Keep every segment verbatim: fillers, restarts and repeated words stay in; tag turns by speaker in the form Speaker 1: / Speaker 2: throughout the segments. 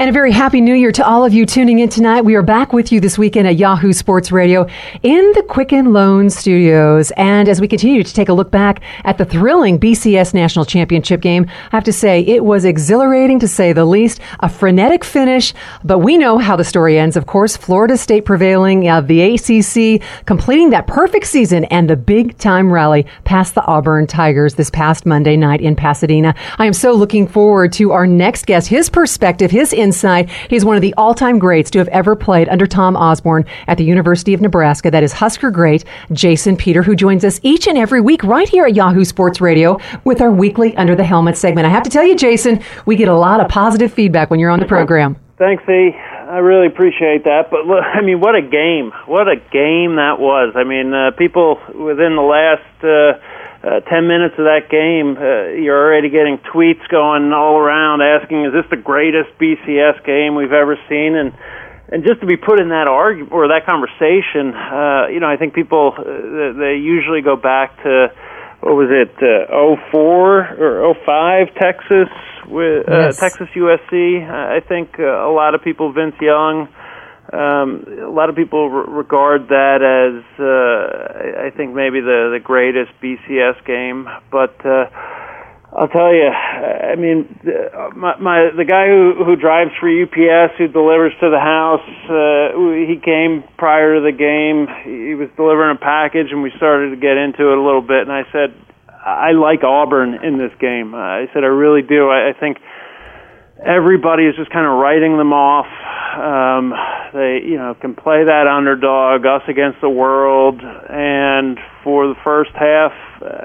Speaker 1: And a very happy new year to all of you tuning in tonight. We are back with you this weekend at Yahoo Sports Radio in the Quicken Loans Studios. And as we continue to take a look back at the thrilling B C S National Championship game, I have to say it was exhilarating to say the least, a frenetic finish. But we know how the story ends. Of course, Florida State prevailing, uh, the A C C completing that perfect season and the big time rally past the Auburn Tigers this past Monday night in Pasadena. I am so looking forward to our next guest, his perspective, his insight. He's one of the all-time greats to have ever played under Tom Osborne at the University of Nebraska. That is Husker great Jason Peter, who joins us each and every week right here at Yahoo Sports Radio with our weekly Under the Helmet segment. I have to tell you, Jason, we get a lot of positive feedback when you're on the program.
Speaker 2: Thanks, E. I really appreciate that. But, look, I mean, what a game. What a game that was. I mean, uh, people within the last uh, uh, ten minutes of that game, uh, you're already getting tweets going all around asking, is this the greatest B C S game we've ever seen? And and just to be put in that argument or that conversation, uh, you know, I think people, uh, they usually go back to, what was it, uh, oh four or oh five Texas, with uh, yes. Texas U S C. I think uh, a lot of people, Vince Young, um, a lot of people re- regard that as, uh, I think maybe the, the greatest B C S game. But uh, I'll tell you, I mean, my, my the guy who, who drives for U P S, who delivers to the house, uh, he came prior to the game. He was delivering a package, and we started to get into it a little bit. And I said, I like Auburn in this game. I said, I really do. I, I think everybody is just kind of writing them off. Um, they, you know, can play that underdog, us against the world. And for the first half,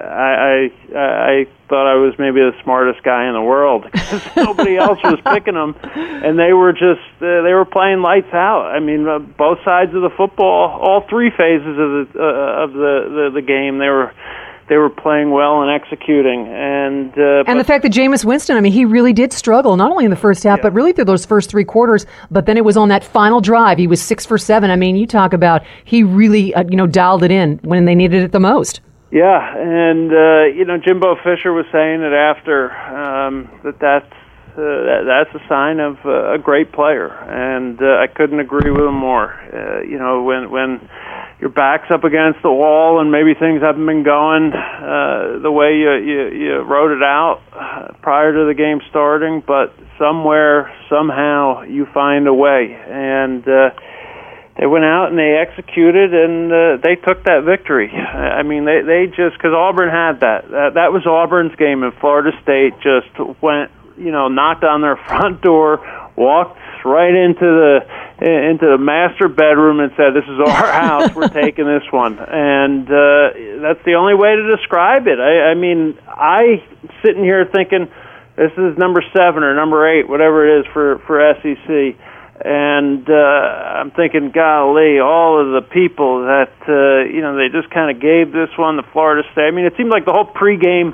Speaker 2: I, I, I thought I was maybe the smartest guy in the world because nobody else was picking them, and they were just uh, they were playing lights out. I mean, uh, both sides of the football, all three phases of the uh, of the, the the game, they were. They were playing well and executing. And uh,
Speaker 1: and the fact that Jameis Winston, I mean, he really did struggle, not only in the first half, yeah. but really through those first three quarters. But then it was on that final drive. He was six for seven. I mean, you talk about he really, uh, you know, dialed it in when they needed it the most.
Speaker 2: Yeah, and, uh, you know, Jimbo Fisher was saying it after, um, that that's, uh, that, that's a sign of uh, a great player. And uh, I couldn't agree with him more. Uh, you know, when when... your back's up against the wall and maybe things haven't been going uh, the way you, you, you wrote it out uh, prior to the game starting, but somewhere, somehow, you find a way. And uh, they went out and they executed, and uh, they took that victory. I mean, they, they just, because Auburn had that. that. That was Auburn's game, and Florida State just went, you know, knocked on their front door, walked right into the into the master bedroom and said, this is our house, we're taking this one. And uh, that's the only way to describe it. I, I mean, I sitting here thinking, this is number seven or number eight, whatever it is for, for S E C. And uh, I'm thinking, golly, all of the people that, uh, you know, they just kind of gave this one to Florida State. I mean, it seemed like the whole pregame,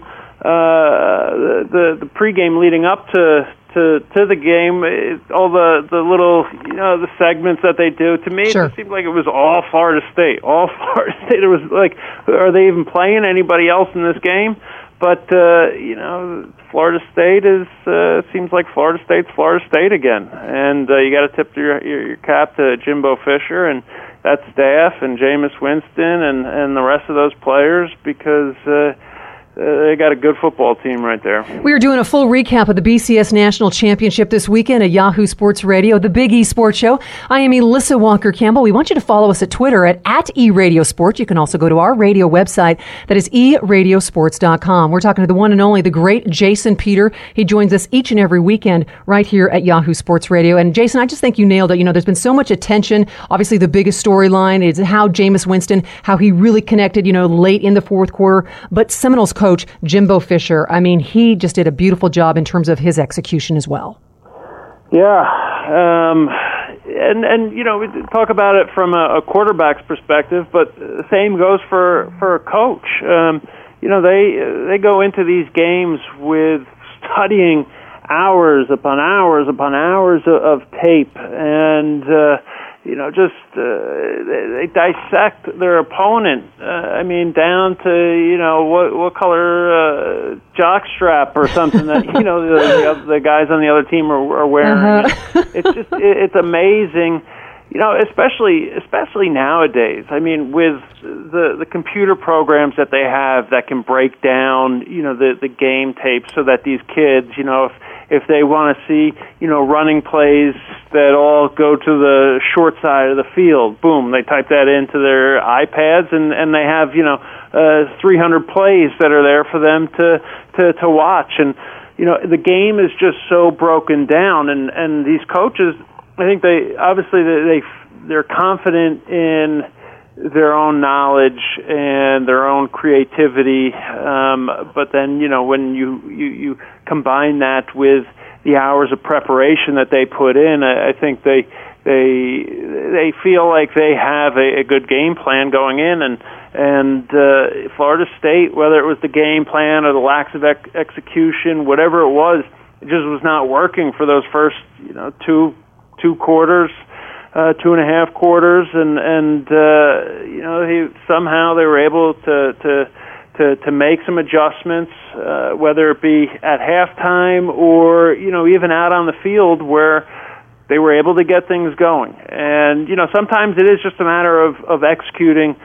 Speaker 2: uh, the, the pregame leading up to To, to the game, it, all the, the little, you know, the segments that they do, to me,
Speaker 1: sure.
Speaker 2: It seemed like it was all Florida State. All Florida State. It was like, are they even playing anybody else in this game? But, uh, you know, Florida State is, uh, seems like Florida State's Florida State again. And uh, you got to tip your, your, your cap to Jimbo Fisher and that staff and Jameis Winston and, and the rest of those players because, uh, Uh, they got a good football team right there.
Speaker 1: We are doing a full recap of the B C S National Championship this weekend at Yahoo Sports Radio, the Big E Sports Show. I am Elissa Walker-Campbell. We want you to follow us at Twitter at, at eRadioSports. You can also go to our radio website. That is e radio sports dot com. We're talking to the one and only, the great Jason Peter. He joins us each and every weekend right here at Yahoo Sports Radio. And Jason, I just think you nailed it. You know, there's been so much attention. Obviously, the biggest storyline is how Jameis Winston, how he really connected, you know, late in the fourth quarter. But Seminoles coach Jimbo Fisher, I mean, he just did a beautiful job in terms of his execution as well.
Speaker 2: Yeah, um, and and you know, we talk about it from a, a quarterback's perspective, but the same goes for for a coach. Um, you know, they they go into these games with studying hours upon hours upon hours of, of tape, and uh, you know, just uh, they, they dissect their opponent. Uh, I mean, down to, you know, what what color uh, jockstrap or something that, you know, the, the, the guys on the other team are, are wearing.
Speaker 1: Uh-huh.
Speaker 2: It's just it, it's amazing, you know, especially especially nowadays. I mean, with the the computer programs that they have that can break down, you know, the the game tapes so that these kids, you know, if if they want to see, you know, running plays that all go to the short side of the field, boom, they type that into their iPads, and, and they have, you know, uh, three hundred plays that are there for them to, to, to watch. And, you know, the game is just so broken down, and, and these coaches, I think they, obviously, they, they they're confident in their own knowledge and their own creativity, um, but then, you know, when you, you, you combine that with the hours of preparation that they put in, I, I think they they they feel like they have a, a good game plan going in, and and uh, Florida State, whether it was the game plan or the lack of ex- execution, whatever it was, it just was not working for those first, you know, two two quarters. Uh, two and a half quarters, and and uh, you know, he somehow they were able to to to, to make some adjustments, uh, whether it be at halftime or, you know, even out on the field where they were able to get things going. And, you know, sometimes it is just a matter of, of executing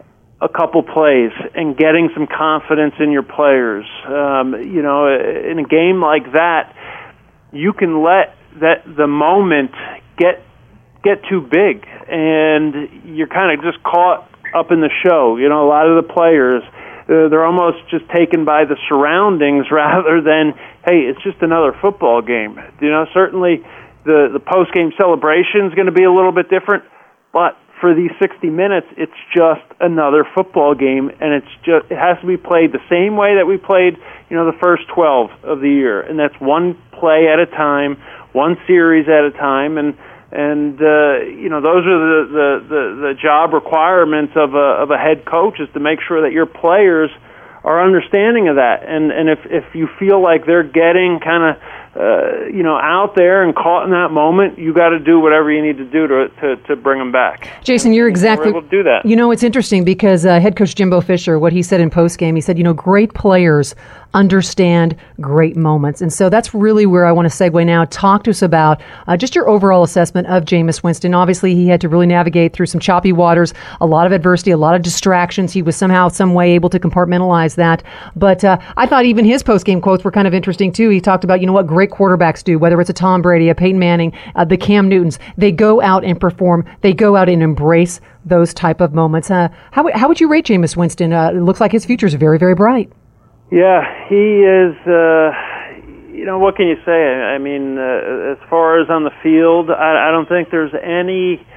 Speaker 2: a couple plays and getting some confidence in your players. Um, you know, in a game like that, you can let that the moment get get too big, and you're kind of just caught up in the show. You know, a lot of the players, uh, they're almost just taken by the surroundings rather than, hey, it's just another football game. You know, certainly the, the post-game celebration is going to be a little bit different, but for these sixty minutes, it's just another football game, and it's just it has to be played the same way that we played, you know, the first twelve of the year, and that's one play at a time, one series at a time, and And, uh, you know, those are the, the, the, the job requirements of a, of a head coach, is to make sure that your players are understanding of that. And, and if, if you feel like they're getting kind of, uh, you know, out there and caught in that moment, you got to do whatever you need to do to, to, to bring them back.
Speaker 1: Jason, you're exactly
Speaker 2: able to do that.
Speaker 1: You know, it's interesting because uh, head coach Jimbo Fisher, what he said in postgame, he said, you know, great players understand great moments. And so that's really where I want to segue now. Talk to us about uh, just your overall assessment of Jameis Winston. Obviously, he had to really navigate through some choppy waters, a lot of adversity, a lot of distractions. He was somehow, some way able to compartmentalize that. But uh, I thought even his postgame quotes were kind of interesting, too. He talked about, you know, what great quarterbacks do, whether it's a Tom Brady, a Peyton Manning, uh, the Cam Newtons. They go out and perform. They go out and embrace those type of moments. Uh, how, how would you rate Jameis Winston? Uh, it looks like his future is very, very bright.
Speaker 2: Yeah, he is, uh, you know, what can you say? I mean, uh, as far as on the field, I, I don't think there's any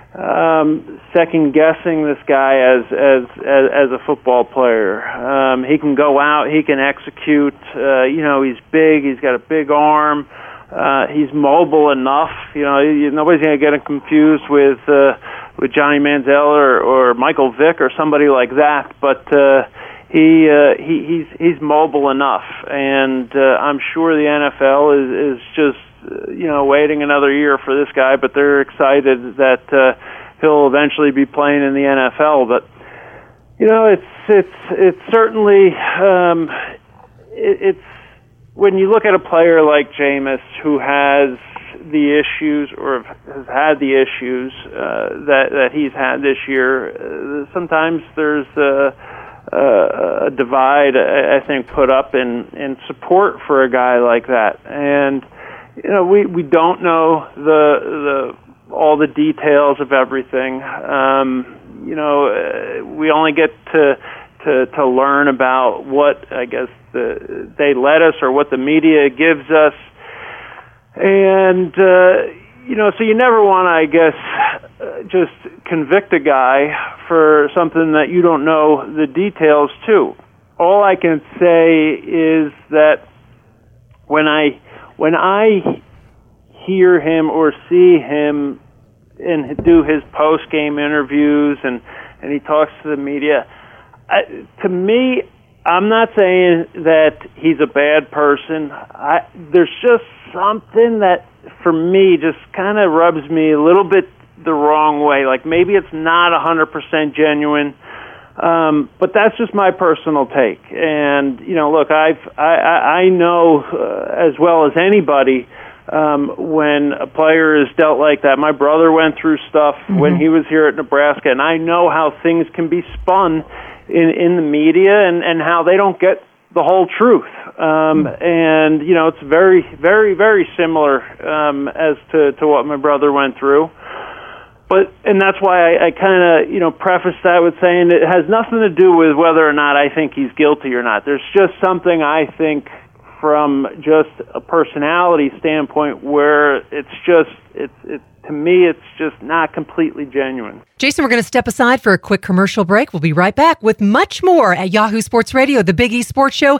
Speaker 2: um, second-guessing this guy as, as as as a football player. Um, he can go out, he can execute, uh, you know, he's big, he's got a big arm, uh, he's mobile enough, you know, you, nobody's going to get him confused with uh, with Johnny Manziel or, or Michael Vick or somebody like that, but uh, He, uh, he he's he's mobile enough, and uh, I'm sure the N F L is is just uh, you know waiting another year for this guy, but they're excited that uh, he'll eventually be playing in the N F L. But you know, it's it's it's certainly um, it, it's when you look at a player like Jameis who has the issues or has had the issues uh, that that he's had this year. Uh, sometimes there's uh, Uh, a divide, I think, put up in, in support for a guy like that. And, you know, we, we don't know the the all the details of everything. Um, you know, uh, we only get to, to to learn about what, I guess, the, they let us or what the media gives us. And, uh, you know, so you never want to, I guess, uh, just convict a guy for something that you don't know the details to. All I can say is that when I when I hear him or see him and do his post-game interviews and, and he talks to the media, I, to me, I'm not saying that he's a bad person. I, there's just something that, for me, just kind of rubs me a little bit the wrong way. Like maybe it's not one hundred percent genuine, um, but that's just my personal take. And you know, look, I've I, I know uh, as well as anybody um, when a player is dealt like that. My brother went through stuff mm-hmm. when he was here at Nebraska, and I know how things can be spun in in the media and and how they don't get the whole truth. Um, and, you know, it's very, very, very similar um, as to, to what my brother went through. But, and that's why I, I kind of, you know, preface that with saying it has nothing to do with whether or not I think he's guilty or not. There's just something I think from just a personality standpoint where it's just, it's, it's, to me, it's just not completely genuine.
Speaker 1: Jason, we're going to step aside for a quick commercial break. We'll be right back with much more at Yahoo Sports Radio, the Big East Sports Show,